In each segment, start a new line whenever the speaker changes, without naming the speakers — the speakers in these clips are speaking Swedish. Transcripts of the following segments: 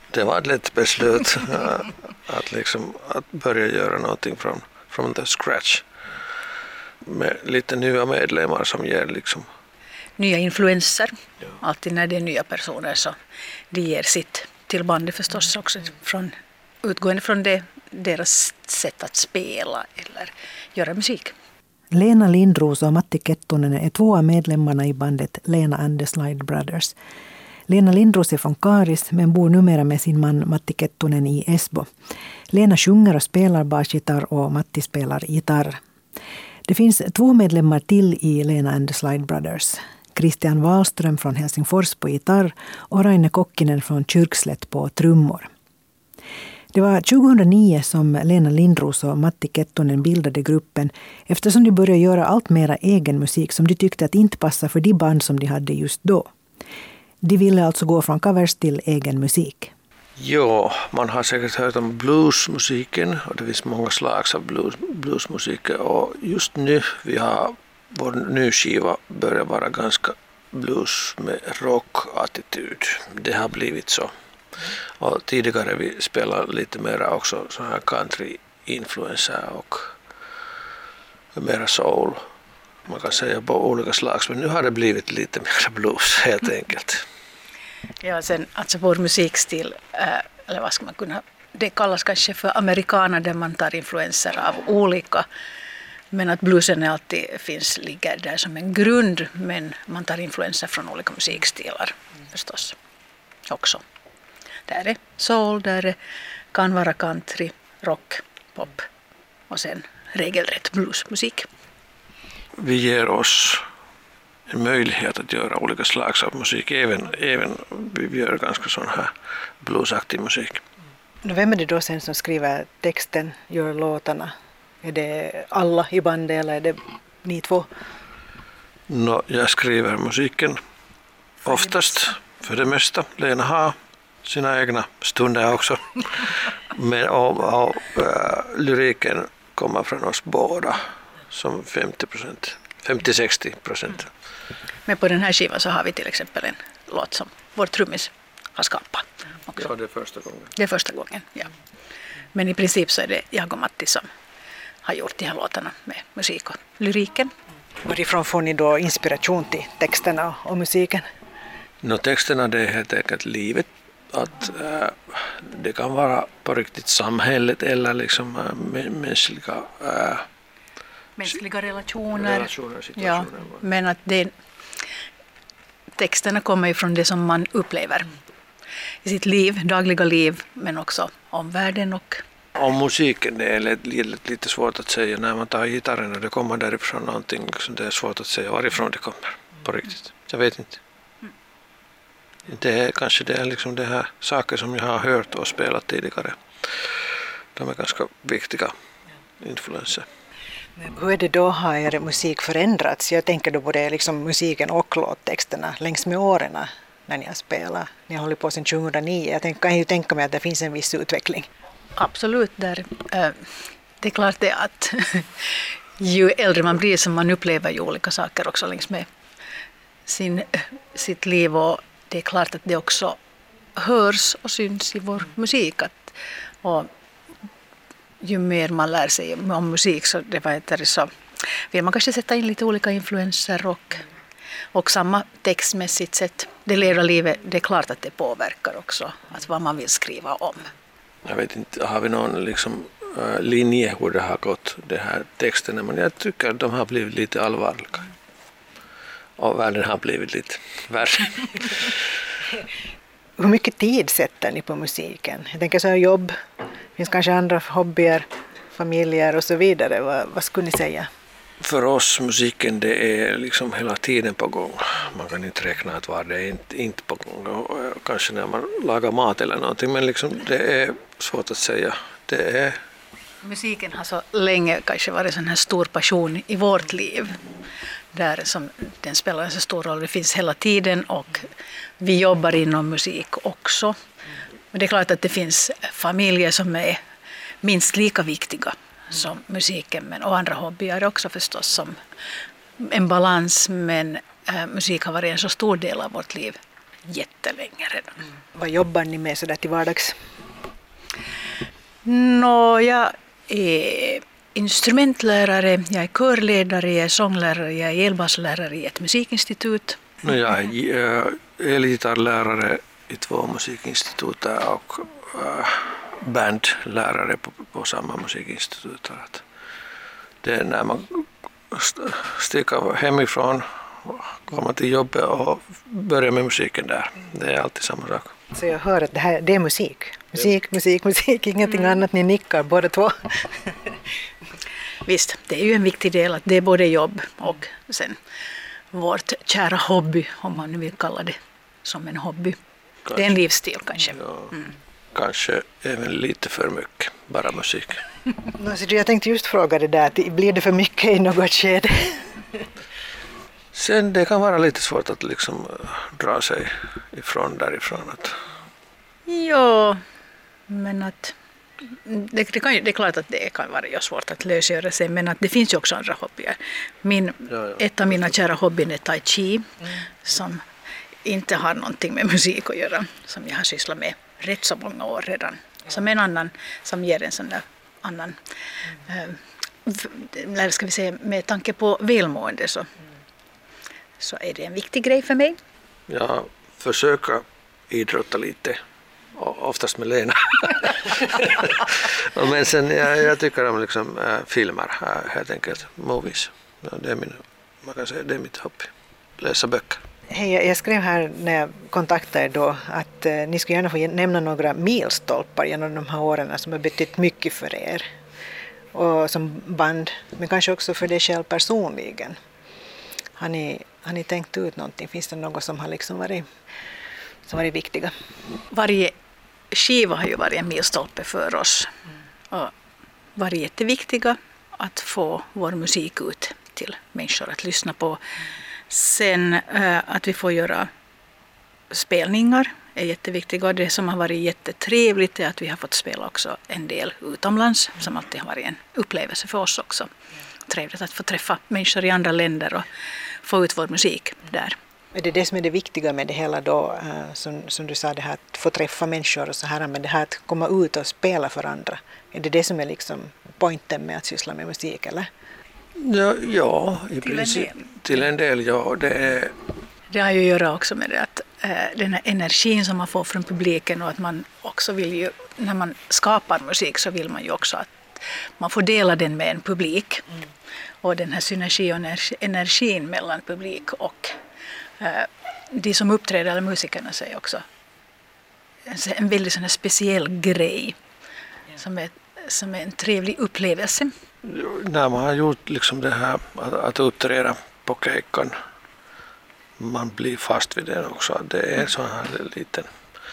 Det var ett lätt beslut att börja göra någonting från the scratch. Med lite nya medlemmar som ger liksom
nya influenser. Ja. Alltid när det är nya personer så de ger sitt till bandet förstås också utgående från deras sätt att spela eller göra musik.
Lena Lindros och Matti Kettunen är två av medlemmarna i bandet Lena and the Slide Brothers. Lena Lindros är från Karis men bor numera med sin man Matti Kettunen i Esbo. Lena sjunger och spelar basgitarr och Matti spelar gitarr. Det finns 2 medlemmar till i Lena and the Slide Brothers. Christian Wahlström från Helsingfors på gitarr och Raine Kokkinen från Kyrkslätt på trummor. Det var 2009 som Lena Lindros och Matti Kettunen bildade gruppen eftersom de började göra allt mera egen musik som de tyckte att inte passade för de band som de hade just då. De ville alltså gå från covers till egen musik.
Ja, man har säkert hört om bluesmusiken och det finns många slags av bluesmusik och just nu vår nya skiva börjar vara ganska blues med rockattityd. Det har blivit så. Och tidigare vi spelade lite mer också så här country-influenser och mera soul. Man kan säga på olika slags, men nu har det blivit lite mer blues helt enkelt.
Ja, sen alltså vår musikstil, eller vad ska man kunna, det kallas kanske för amerikaner där man tar influenser av olika, men att bluesen alltid ligger där som en grund, men man tar influenser från olika musikstilar förstås också. Där är soul, kan vara country, rock, pop och sen regelrätt bluesmusik.
Vi ger oss en möjlighet att göra olika slags av musik, även vi gör ganska sån här bluesaktig musik.
Vem är det då sen som skriver texten, gör låtarna? Är det alla i bandet eller är det ni 2?
Jag skriver musiken oftast, för det mesta. Lena har sina egna stunder också. Men lyriken kommer från oss båda som 50-60%.
Men på den här skivan så har vi till exempel en låt som vår trummis har skapat. Också.
Ja, det är första gången.
Det är första gången, ja. Men i princip så är det jag och Matti som har gjort de här låtarna med musik och lyriken.
Varifrån får ni då inspiration till texterna och musiken?
Texterna det är helt enkelt livet. Att det kan vara på riktigt samhället eller liksom
mänskliga relationer
situationer.
Ja, men att texterna kommer ju från det som man upplever i sitt liv, dagliga liv, men också om världen och
om musiken, det är lite svårt att säga när man tar gitarren och det kommer därifrån någonting som det är svårt att säga varifrån det kommer på riktigt. Jag vet inte. Det är liksom det här saker som jag har hört och spelat tidigare. De är ganska viktiga influenser.
Men hur är det då, har er musik förändrats? Jag tänker då både liksom musiken och låttexterna längs med åren när ni har spelat. Ni har hållit på sedan 2009. Jag kan ju tänka mig att det finns en viss utveckling.
Absolut. Det är klart det att ju äldre man blir som man upplever ju olika saker också längs med sitt liv, och det är klart att det också hörs och syns i vår musik. Och ju mer man lär sig om musik så vill man kanske sätta in lite olika influenser och samma textmässigt sett. Det lera livet, det är klart att det påverkar också att vad man vill skriva om.
Jag vet inte, har vi någon liksom linje hur det har gått, det här texterna, men jag tycker att de har blivit lite allvarliga. Och världen har blivit lite värre.
Hur mycket tid sätter ni på musiken? Jag tänker så här jobb, finns kanske andra hobbyer, familjer och så vidare. Vad skulle ni säga?
För oss musiken det är liksom hela tiden på gång. Man kan inte räkna att var det är inte på gång. Och kanske när man lagar mat eller någonting, men liksom det är svårt att säga.
Musiken har så länge kanske varit en stor passion i vårt liv. Där som den spelar en så stor roll. Det finns hela tiden och vi jobbar inom musik också. Men det är klart att det finns familjer som är minst lika viktiga som musiken, och andra hobbyer också förstås som en balans, men musik har varit en så stor del av vårt liv. jättelänge redan.
Vad jobbar ni med sådär till vardags?
Jag är instrumentlärare, jag är körledare, jag är sånglärare, jag är elbasslärare i ett musikinstitut.
Jag är elgitarrlärare i 2 musikinstitut och bandlärare på samma musikinstitut. Det är när man sticker hemifrån, kommer till jobbet och börjar med musiken där. Det är alltid samma sak.
Så jag hör att det är musik. Musik, ingenting annat. Ni nickar båda två.
Visst, det är ju en viktig del att det är både jobb och sen vårt kära hobby, om man nu vill kalla det som en hobby. Kanske. Det är en livsstil kanske.
Ja, kanske även lite för mycket, bara musik.
Jag tänkte just fråga det där, blir det för mycket i något skede?
Sen det kan vara lite svårt att liksom dra sig därifrån.
Ja, men att det är klart att det kan vara svårt att lösgöra sig, men att det finns ju också andra hobbyer. Ett av mina kära hobbyn är tai chi, som inte har någonting med musik att göra, som jag har sysslat med rätt så många år redan. Som en annan, som ger en sån där annan, ska vi säga, med tanke på välmående så är det en viktig grej för mig.
Jag försöker idrotta lite, oftast med Lena. Men sen jag tycker om liksom filmer, helt enkelt, movies. Det är man kan säga det är mitt hobby, läsa böcker.
Hej, jag skrev här när jag kontaktade er då att ni skulle gärna få nämna några milstolpar genom de här åren som har betytt mycket för er. Och som band, men kanske också för dig själv personligen. Har ni tänkt ut någonting? Finns det något som har liksom varit viktiga?
Varje skiva har ju varit en milstolpe för oss. Och varit jätteviktiga att få vår musik ut till människor att lyssna på. Sen att vi får göra spelningar är jätteviktigt. Och det som har varit jättetrevligt är att vi har fått spela också en del utomlands, som alltid har varit en upplevelse för oss också. Trevligt att få träffa människor i andra länder och få ut vår musik där.
Är det som är det viktiga med det hela då, som du sa, det här att få träffa människor och så här, men det här att komma ut och spela för andra, är det som är liksom poängen med att syssla med musik, eller?
Ja, i princip. Till en del, ja.
Det har ju att göra också med det att den här energin som man får från publiken, och att man också vill ju, när man skapar musik så vill man ju också att man får dela den med en publik. Och den här synergi och energin mellan publik och de som uppträder, eller musikerna, säger också en väldigt sån här speciell grej som är en trevlig upplevelse.
När man har gjort liksom det här att uppträda på kejkan, man blir fast vid det också. Det är en sån här liten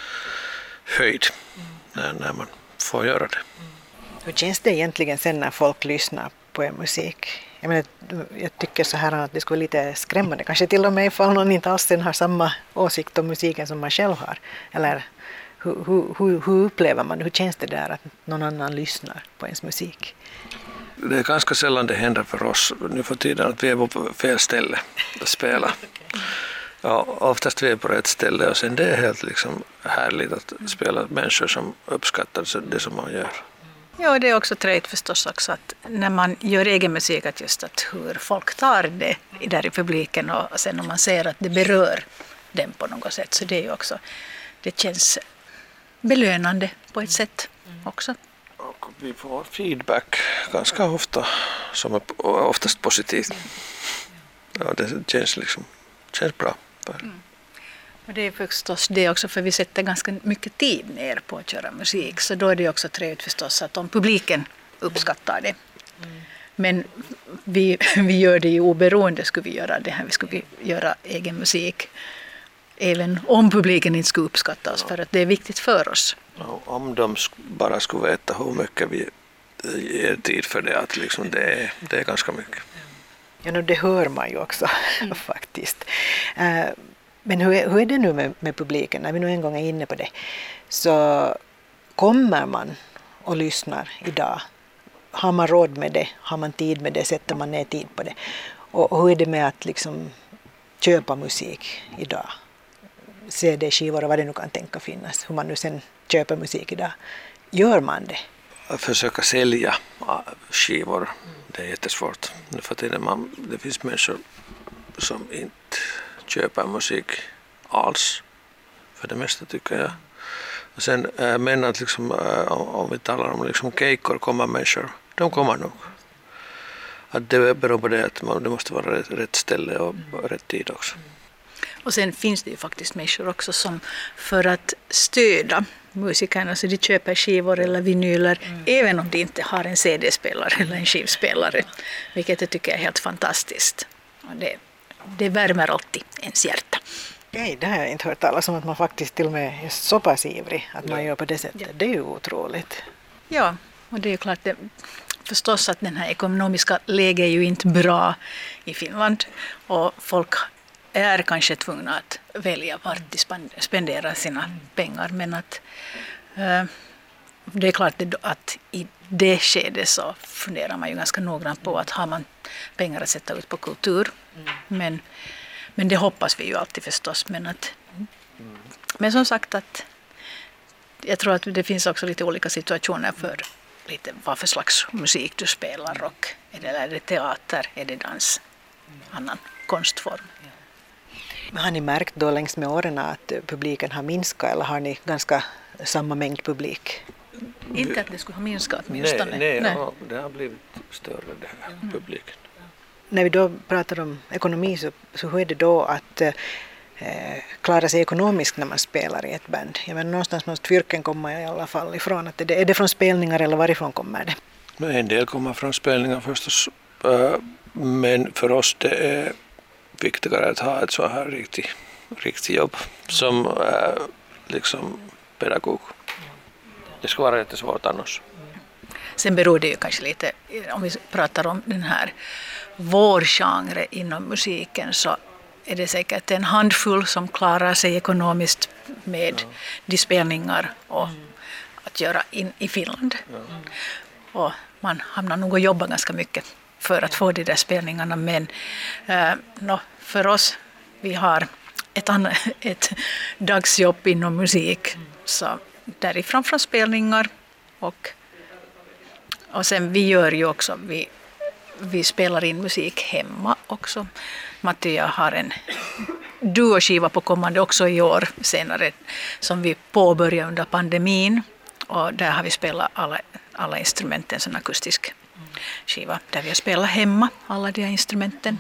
höjd när man får göra det.
Hur känns det egentligen sen när folk lyssnar på er musik? Jag tycker så här att det skulle vara lite skrämmande. Kanske till och med ifall någon inte alls har samma åsikt om musiken som man själv har. Eller hur upplever man, hur känns det där att någon annan lyssnar på ens musik?
Det är ganska sällan det händer för oss nu för tiden att vi är på fel ställe att spela. Ja, oftast vi är på rätt ställe, och sen det är helt liksom härligt att spela människor som uppskattar det som man gör.
Ja, det är också trevligt förstås också att när man gör egen musik, att just att hur folk tar det där i publiken, och sen om man ser att det berör dem på något sätt, så det är ju också, det känns belönande på ett sätt också.
Och vi får feedback ganska ofta som är oftast positivt. Ja, det känns bra.
Och det är förstås det också, för vi sätter ganska mycket tid ner på att köra musik, så då är det också trevligt förstås att om publiken uppskattar det. Men vi gör det ju oberoende, skulle vi göra det här, vi skulle göra egen musik även om publiken inte skulle uppskatta oss, för att det är viktigt för oss.
Ja, om de bara skulle veta hur mycket vi ger tid för det, att liksom det är ganska mycket.
Ja, det hör man ju också faktiskt. Men hur är det nu med publiken? När vi nu en gång är inne på det, så kommer man och lyssnar idag? Har man råd med det? Har man tid med det? Sätter man ner tid på det? Och hur är det med att liksom köpa musik idag? CD-skivor och vad det nu kan tänka finnas, hur man nu sen köper musik idag. Gör man det?
Att försöka sälja skivor, det är jättesvårt. Nu för tiden det finns människor som inte köper musik alls, för det mesta tycker jag. Och sen men att liksom, om vi talar om liksom keikkor kommer människor, de kommer nog. Att det beror på det att det måste vara rätt ställe och rätt tid också.
Och sen finns det ju faktiskt människor också som för att stödja musikerna så de köper skivor eller vinyler även om de inte har en CD-spelare eller en skivspelare. Vilket jag tycker är helt fantastiskt. Och det värmer alltid ens hjärta.
Nej, det har jag inte hört talas om att man faktiskt till och med är så pass ivrig att man gör på det sättet. Ja. Det är ju otroligt.
Ja, och det är ju klart förstås att den här ekonomiska läget är ju inte bra i Finland och folk är kanske tvungna att välja vart de spenderar sina pengar, men att det är klart att i det skedet så funderar man ju ganska noggrant på att har man pengar att sätta ut på kultur, men det hoppas vi ju alltid förstås, men som sagt att jag tror att det finns också lite olika situationer för lite vad för slags musik du spelar, rock, är det teater, är det dans, annan konstform.
Men har ni märkt då längs med åren att publiken har minskat eller har ni ganska samma mängd publik?
Inte att det skulle ha minskat åtminstone.
Nej. Det har blivit större det här publiken.
När vi då pratar om ekonomi så hur är det då att klara sig ekonomiskt när man spelar i ett band? Jag menar, någonstans måste fyrken komma i alla fall ifrån. Att är det från spelningar eller varifrån kommer det?
En del kommer från spelningar förstås, men för oss det är viktigare att ha ett så här riktigt jobb som liksom pedagog. Det ska vara jättesvårt annars.
Sen beror det ju kanske lite, om vi pratar om den här vår genre inom musiken så är det säkert en handfull som klarar sig ekonomiskt med de spelningar och att göra in i Finland. Och man hamnar nog att jobba ganska mycket för att få de där spelningarna, men för oss, vi har ett dagsjobb inom musik, så därifrån från spelningar och sen vi gör ju också, vi spelar in musik hemma också. Matti och jag har en duoskiva på kommande också i år senare som vi påbörjade under pandemin, och där har vi spelat alla instrumenten, en akustisk skiva där vi har spelat hemma alla de här instrumenten.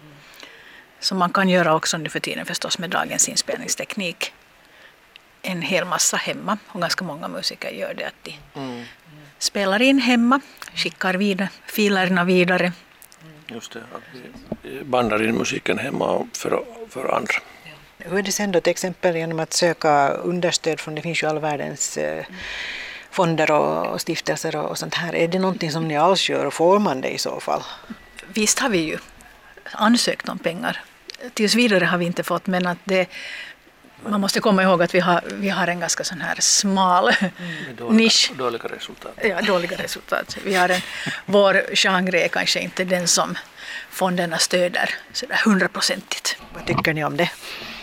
Som man kan göra också nu för tiden förstås med dagens inspelningsteknik. En hel massa hemma, och ganska många musiker gör det att de spelar in hemma, skickar filerna vidare.
Just det, att vi bandar in musiken hemma för andra.
Hur är det sen då till exempel genom att söka understöd från, det finns ju all världens fonder och stiftelser och sånt här. Är det någonting som ni alls gör och får man det i så fall?
Visst har vi ju ansökt om pengar. Tills vidare har vi inte fått, men att man måste komma ihåg att vi har en ganska sån här smal nisch.
Dåliga resultat.
Ja, dåliga resultat. Vår genre är kanske inte den som fonderna stöder sådär 100%.
Vad tycker ni om det?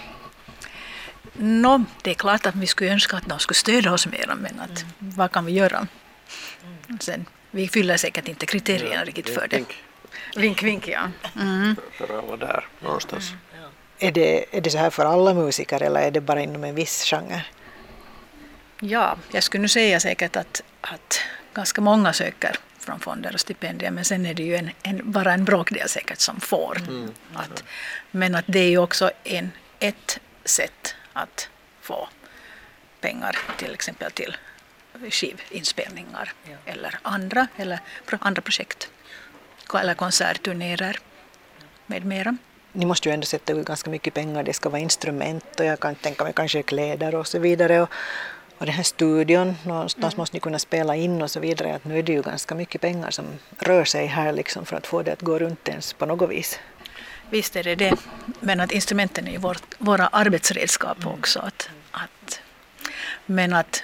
Det är klart att vi skulle önska att de skulle stödja oss mer, men att, vad kan vi göra? Sen, vi fyller säkert inte kriterierna riktigt för det. Vink, ja.
För alla där någonstans.
Är det så här för alla musiker eller är det bara inom en viss genre?
Ja, jag skulle nu säga säkert att ganska många söker från fonder och stipendier, men sen är det ju bara en bråkdel säkert som får. Men att det är ju också ett sätt att få pengar till exempel till skivinspelningar eller andra projekt eller konsertturnéer med mera.
Ni måste ju ändå sätta ut ganska mycket pengar, det ska vara instrument och jag kan tänka mig kanske kläder och så vidare och den här studion, någonstans måste ni kunna spela in och så vidare, att nu är det ju ganska mycket pengar som rör sig här liksom för att få det att gå runt ens på något vis.
Visst är det, men att instrumenten är våra arbetsredskap också. Men att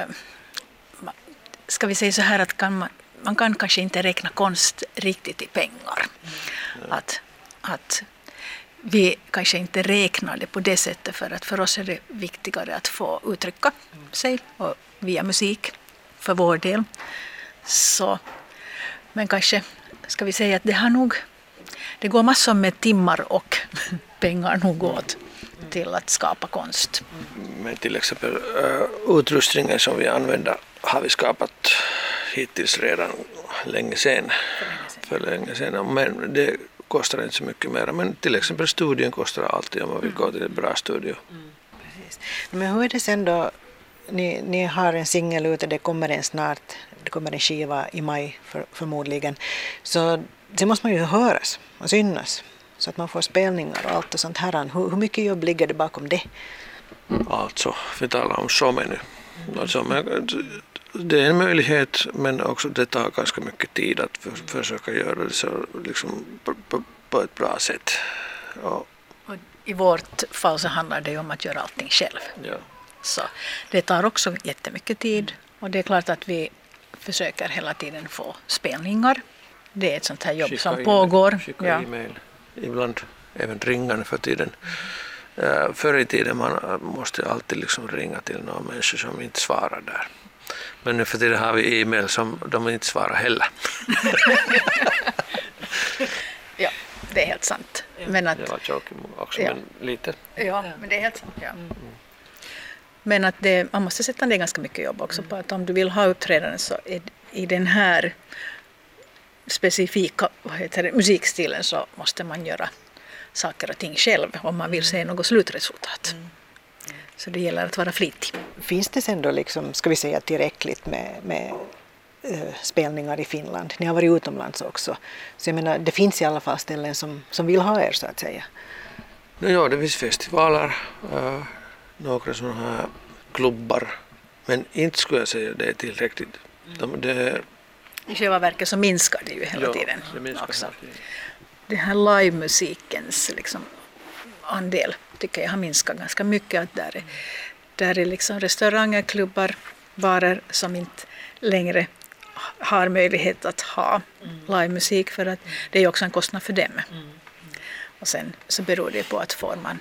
ska vi säga så här att man kan kanske inte räkna konst riktigt i pengar. Att vi kanske inte räknar det på det sättet, för att för oss är det viktigare att få uttrycka sig och via musik för vår del. Så, men kanske ska vi säga att det går massor med timmar och pengar nog åt till att skapa konst.
Men till exempel utrustningen som vi använder har vi skapat hittills redan för länge sedan. Men det kostar inte så mycket mer. Men till exempel studien kostar alltid om man vill gå till en bra studio.
Precis. Men hur är det sen då? Ni har en singel ute, det kommer en skiva i maj förmodligen. Så det måste man ju höras och synas. Så att man får spelningar och allt och sånt här. Hur mycket jobb ligger det bakom det?
Alltså, vi talar om showen nu. Alltså, det är en möjlighet, men också det tar ganska mycket tid att försöka göra det så liksom på ett bra sätt.
Och i vårt fall så handlar det om att göra allting själv.
Ja.
Så det tar också jättemycket tid, och det är klart att vi försöker hela tiden få spelningar. Det är ett sånt här jobb som pågår.
Skicka e-mail. Ibland även ringa för tiden. Förr i tiden man måste alltid liksom ringa till några människor som inte svarar där. Men nu för tiden har vi e-mail som de inte svarar heller.
Ja, det är helt sant. Men att,
det var joking också, men lite.
Ja, men det är helt sant. Ja. Men att man måste sätta ner ganska mycket jobb också på att om du vill ha uppträdande så i den här specifika musikstilen så måste man göra saker och ting själv om man vill se något slutresultat. Så det gäller att vara flitig.
Finns det sen då liksom, ska vi säga, tillräckligt med spelningar i Finland? Ni har varit utomlands också. Så jag menar, det finns i alla fall ställen som vill ha er så att säga.
Ja, det finns festivaler, några sådana här klubbar. Men inte skulle jag säga att det är tillräckligt.
I själva verket så minskar det ju hela tiden.
Det minskar också.
Den här livemusikens liksom andel tycker jag har minskat ganska mycket. Att där är liksom restauranger, klubbar, barer som inte längre har möjlighet att ha livemusik, för att det är också en kostnad för dem. Och sen så beror det på att får man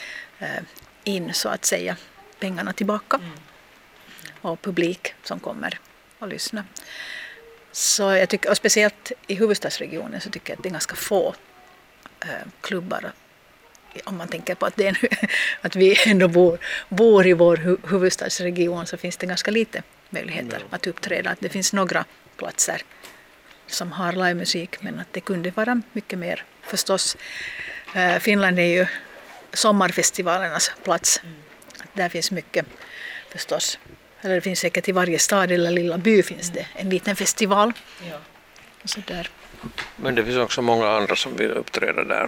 in så att säga pengarna tillbaka och publik som kommer och lyssna. Så jag tycker, och speciellt i huvudstadsregionen så tycker jag att det är ganska få klubbar, om man tänker på att vi ändå bor i vår huvudstadsregion, så finns det ganska lite möjligheter att uppträda. Att det finns några platser som har livemusik, men att det kunde vara mycket mer förstås. Finland är ju sommarfestivalernas plats. Där finns mycket förstås. Eller det finns säkert i varje stad eller lilla by finns det en liten festival. Ja. Så där.
Men det finns också många andra som vill uppträda där.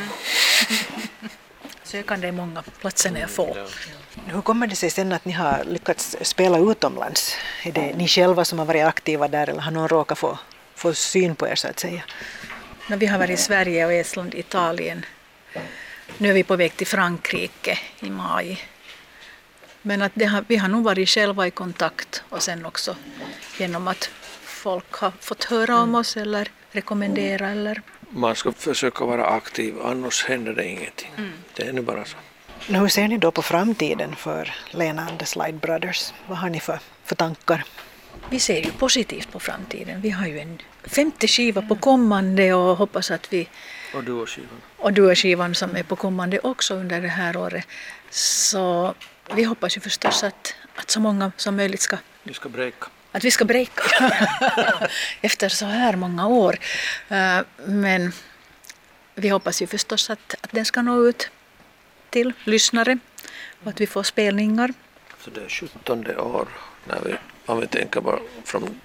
Sökande är många, platserna är få.
Ja.
Hur kommer det sig sen att ni har lyckats spela utomlands? Är det ni själva som har varit aktiva där, eller har någon råkat få syn på er så att säga?
Vi har varit i Sverige och Estland, Italien. Nu är vi på väg till Frankrike i maj. Men att vi har nog varit själva i kontakt, och sen också genom att folk har fått höra om oss eller rekommendera. Eller.
Man ska försöka vara aktiv, annars händer det ingenting. Det är nu bara så.
Hur ser ni då på framtiden för Lena and the Slide Brothers? Vad har ni för tankar?
Vi ser ju positivt på framtiden. Vi har ju en 50 skiva på kommande och hoppas att vi... Och duoskivan som är på kommande också under det här året. Så vi hoppas ju förstås att så många som möjligt ska... Att vi ska breaka. Efter så här många år. Men vi hoppas ju förstås att den ska nå ut till lyssnare och att vi får spelningar.
Så det är 17 år om vi tänker bara från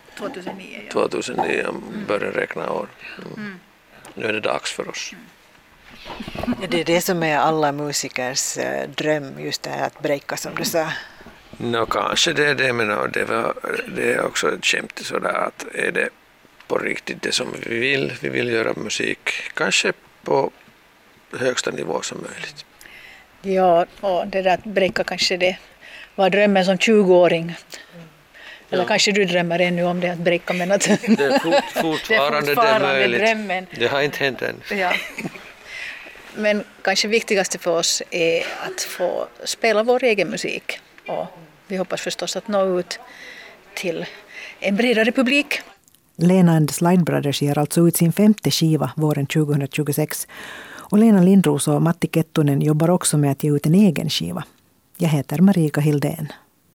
2009 börjar räkna år. Nu är det dags för oss.
Det är det som är alla musikers dröm, just det här att breaka som du sa.
Kanske det är det, men det är också ett skämt sådär att är det på riktigt det som vi vill göra musik, kanske på högsta nivå som möjligt.
Ja, och det där att breaka kanske det var drömmen som 20-åring. Eller kanske du drömmer ännu om det att breaka, men att
det är fortfarande det är möjligt.
Drömmen.
Det har inte hänt än.
Ja. Men kanske viktigaste för oss är att få spela vår egen musik. Och vi hoppas förstås att nå ut till en bredare publik.
Lena and the Slide Brothers ger alltså ut sin 5:e skiva våren 2026. Och Lena Lindros och Matti Kettunen jobbar också med att ge ut en egen skiva. Jag heter Marika Hildén.